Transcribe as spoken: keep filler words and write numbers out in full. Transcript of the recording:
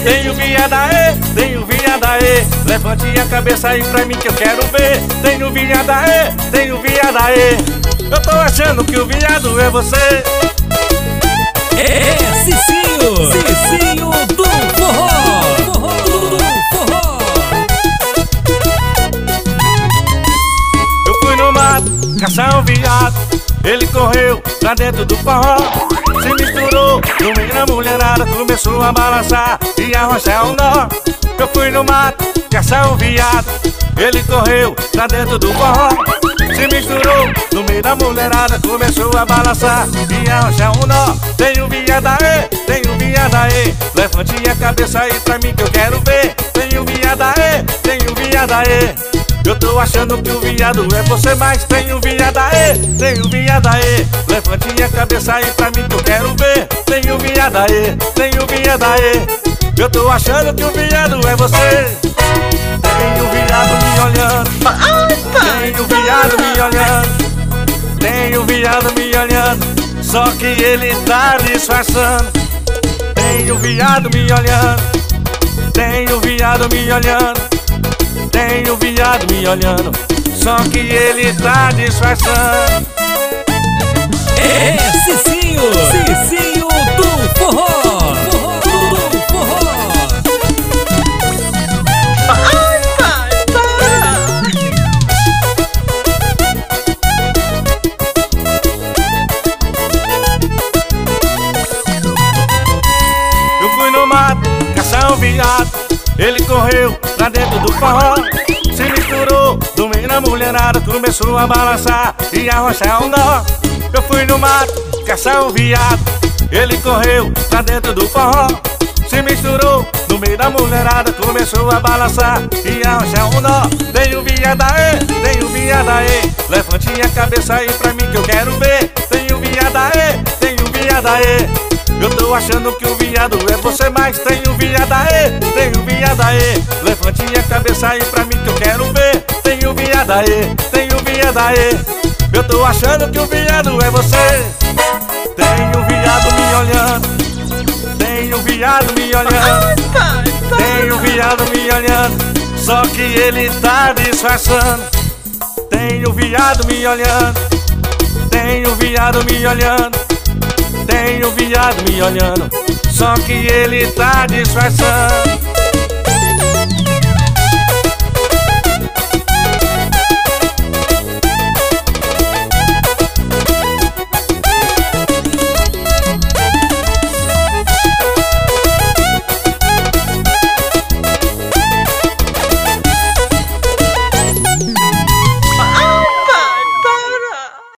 Tem o viado aê, tem o viado aê. Levante a cabeça aí pra mim que eu quero ver. Tem o viado aê, tem o viado aê. Eu tô achando que o viado é você. É Cicinho, Cicinho do forró, forró, do forró. Eu fui no mato caçar um viado. Ele correu pra dentro do forró, se misturou no meio da mulherada, começou a balançar e arrochar um nó. Eu fui no mato caçar um viado. Ele correu pra dentro do forró, se misturou no meio da mulherada, começou a balançar e arrochar um nó. Tem um viado aê, tem um viado aê. Levante a cabeça aí pra mim que eu quero ver. Tem um viado aê, tem um viado aê. Eu tô achando que o viado é você, mas tem um viado aê, tem um viado aê. Levante a cabeça aí pra mim que eu quero ver. Tem um viado aê, tem um viado aê. Eu tô achando que o viado é você. Tem um viado me olhando, tem um viado me olhando, tem um viado me olhando, só que ele tá disfarçando. Tem um viado me olhando, tem um viado me olhando, tem um viado me olhando, só que ele tá disfarçando. É Cicinho, Cicinho do forró, forró, do forró. Ai, pai, para! Eu fui no mato caçar um viado. Ele correu pra dentro do forró, se misturou no meio da mulherada, começou a balançar e arrochar um nó. Eu fui no mato caçar um viado. Ele correu pra dentro do forró, se misturou no meio da mulherada, começou a balançar e arrochar um nó. Tem um viado aê, tem um viado aê. Levante a cabeça aí pra mim que eu quero ver. Tem um viado aê, tem um viado aê. Eu tô achando que o viado é você, mas tem um viado aê, tem um viado aê. Levante a cabeça aí pra mim que eu quero ver. Tem um viado aê, tem um viado aê. Eu tô achando que o viado é você. Tem um viado me olhando, tem um viado me olhando, tem um viado me olhando, só que ele tá disfarçando. Tem um viado me olhando, tem um viado me olhando, tem um viado me olhando, só que ele tá disfarçando.